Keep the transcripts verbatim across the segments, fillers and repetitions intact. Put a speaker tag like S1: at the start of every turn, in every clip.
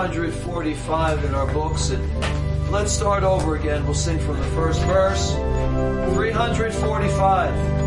S1: hundred forty-five in our books. And let's start over again. We'll sing from the first verse. three hundred forty-five.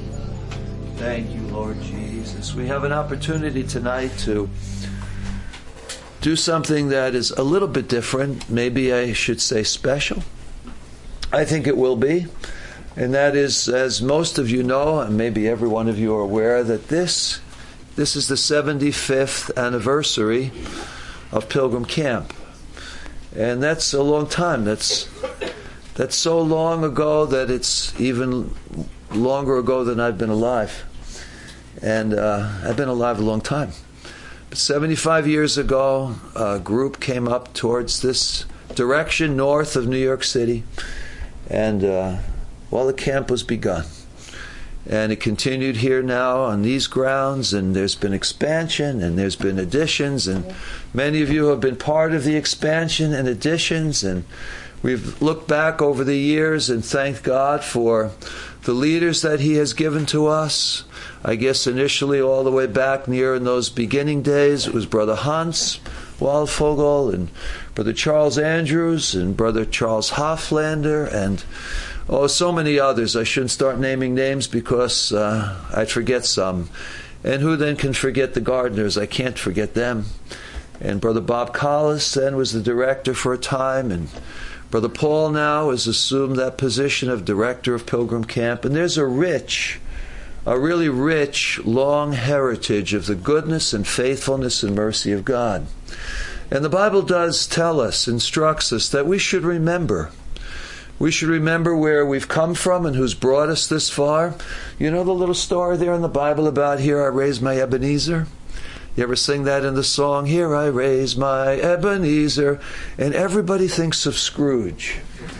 S2: Opportunity tonight to
S1: do something that is a little bit different. Maybe I should say special. I think it will be. And that is, as most of you know, and maybe every one of you are aware, that this this is the seventy-fifth anniversary of Pilgrim Camp. And that's a long time. That's that's so long ago that it's even longer ago than I've been alive. And uh, I've been alive a long time. But seventy-five years ago, a group came up towards this direction north of New York City. And, uh, well, the camp was begun. And it continued here now on these grounds, and there's been expansion, and there's been additions, and many of you have been part of the expansion and additions, and we've looked back over the years and thanked God for the leaders that He has given to us. I guess initially all the way back near in those beginning days, it was Brother Hans Waldvogel and Brother Charles Andrews and Brother Charles Hoflander and oh, so many others. I shouldn't start naming names because uh, I'd forget some. And who then can forget the gardeners? I can't forget them. And Brother Bob Collis then was the director for a time, and Brother Paul now has assumed that position of director of Pilgrim Camp. And there's a rich, a really rich, long heritage of the goodness and faithfulness and mercy of God. And the Bible does tell us, instructs us, that we should remember. We should remember where we've come from and who's brought us this far. You know the little story there in the Bible about "Here I raise my Ebenezer"? You ever sing that in the song, "Here I raise my Ebenezer"? And everybody thinks of Scrooge.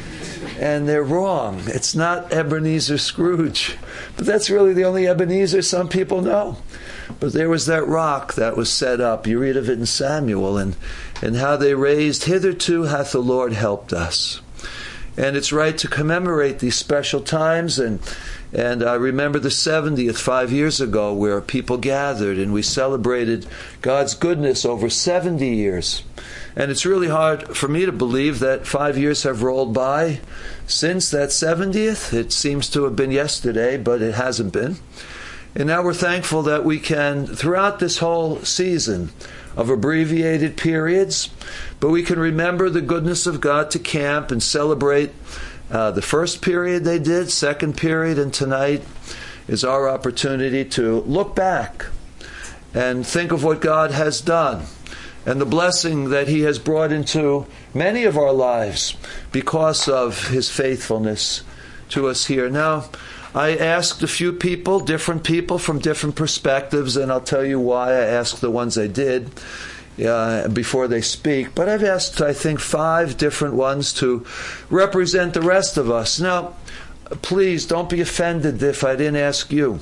S1: And they're wrong. It's not Ebenezer Scrooge. But that's really the only Ebenezer some people know. But there was that rock that was set up. You read of it in Samuel, and, and how they raised, "Hitherto hath the Lord helped us." And it's right to commemorate these special times. And and I remember the seventieth five years ago where people gathered and we celebrated God's goodness over seventy years. And it's really hard for me to believe that five years have rolled by since that seventieth. It seems to have been yesterday, but it hasn't been. And now we're thankful that we can, throughout this whole season of abbreviated periods, but we can remember the goodness of God to camp and celebrate uh, the first period they did, second period, and tonight is our opportunity to look back and think of what God has done and the blessing that He has brought into many of our lives because of His faithfulness to us here. Now, I asked a few people, different people from different perspectives, and I'll tell you why I asked the ones I did uh, before they speak. But I've asked, I think, five different ones to represent the rest of us. Now, please don't be offended if I didn't ask you.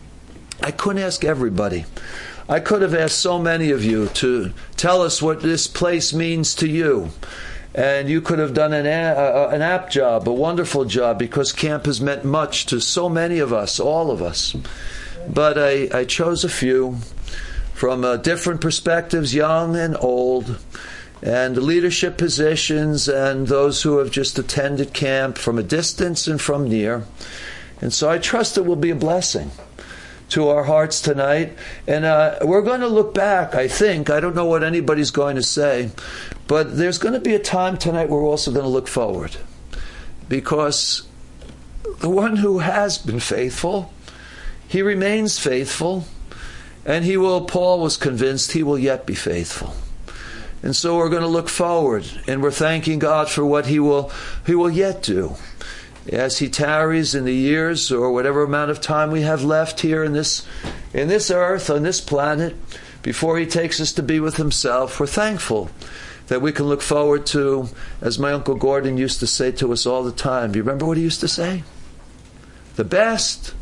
S1: I couldn't ask everybody. I could have asked so many of you to tell us what this place means to you. And you could have done an, a, an apt job, a wonderful job, because camp has meant much to so many of us, all of us. But I, I chose a few from uh, different perspectives, young and old, and leadership positions, and those who have just attended camp from a distance and from near. And so I trust it will be a blessing to our hearts tonight. And uh, we're going to look back, I think. I don't know what anybody's going to say. But there's going to be a time tonight where we're also going to look forward. Because the one who has been faithful, He remains faithful. And He will, Paul was convinced, He will yet be faithful. And so we're going to look forward. And we're thanking God for what He will, He will yet do. As He tarries in the years or whatever amount of time we have left here in this, in this earth, on this planet, before He takes us to be with Himself, we're thankful that we can look forward to, as my Uncle Gordon used to say to us all the time. Do you remember what he used to say? The best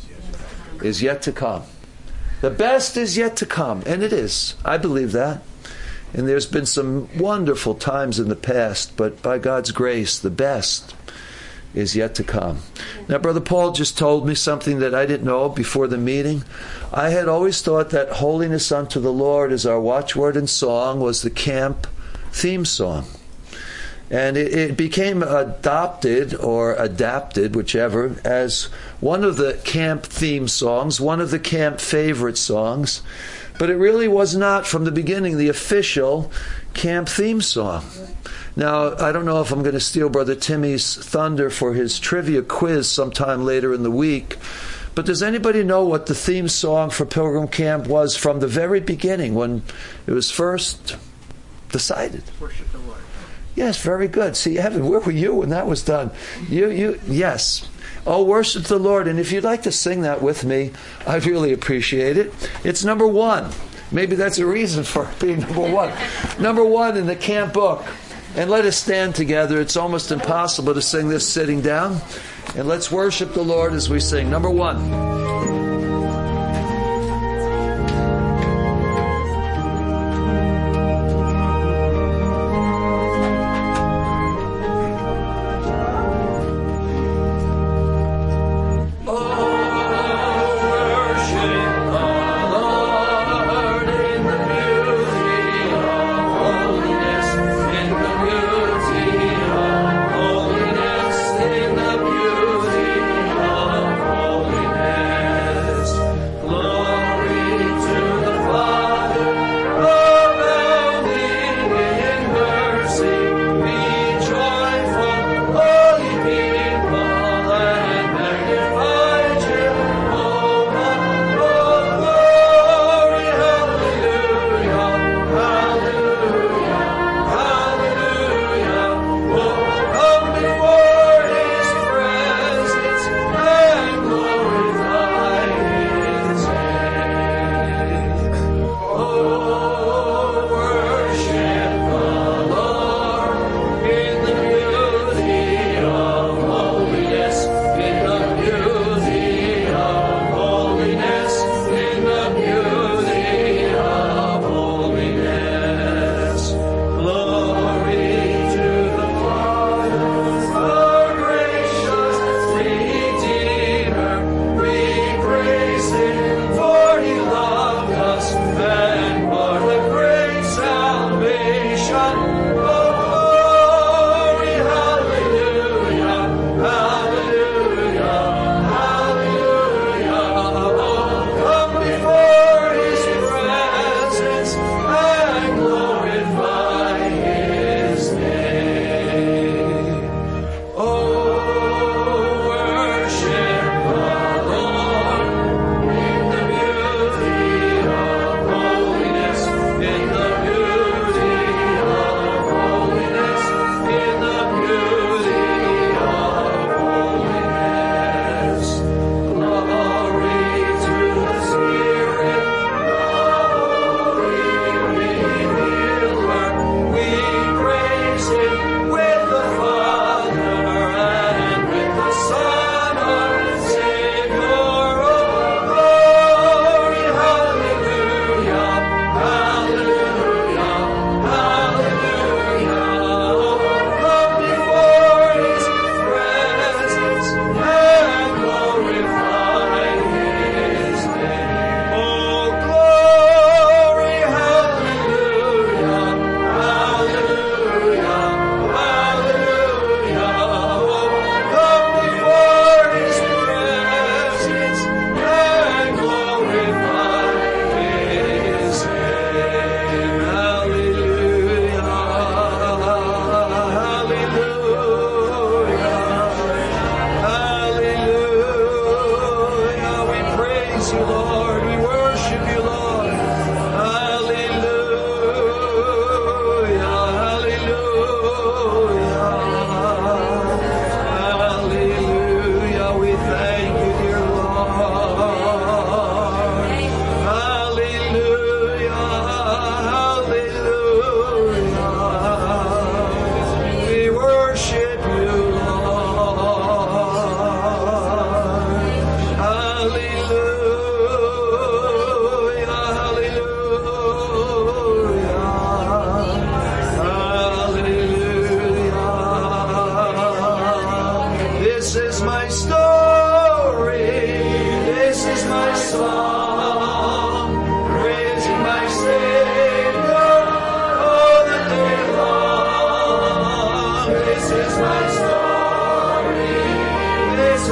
S1: is yet to come. The best is yet to come. And it is. I believe that. And there's been some wonderful times in the past, but by God's grace, the best is yet to come. Now, Brother Paul just told me something that I didn't know before the meeting. I had always thought that "Holiness unto the Lord" as our watchword and song was the camp theme song. And it, it became adopted or adapted, whichever, as one of the camp theme songs, one of the camp favorite songs. But it really was not, from the beginning, the official camp theme song. Now, I don't know if I'm going to steal Brother Timmy's thunder for his trivia quiz sometime later in the week, but does anybody know what the theme song for Pilgrim Camp was from the very beginning, when it was first decided?
S2: Worship the Lord.
S1: Yes, very good. See, Evan, where were you when that was done? You, you, yes. Oh, worship the Lord. And if you'd like to sing that with me, I'd really appreciate it. It's number one. Maybe that's a reason for it being number one. Number one in the camp book. And let us stand together. It's almost impossible to sing this sitting down. And let's worship the Lord as we sing. Number one.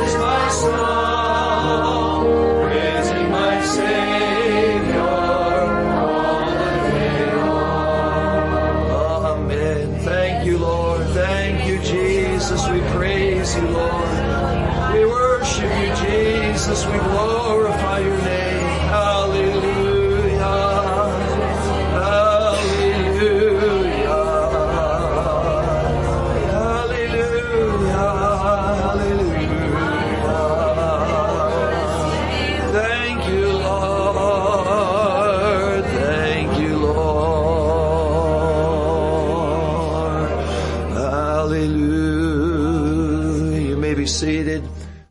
S3: Song, praising my Savior.
S1: you, Jesus. We glorify your name. Hallelujah. Hallelujah. Hallelujah. Hallelujah. Thank you, Lord. Thank you, Lord. Hallelujah. You may be seated.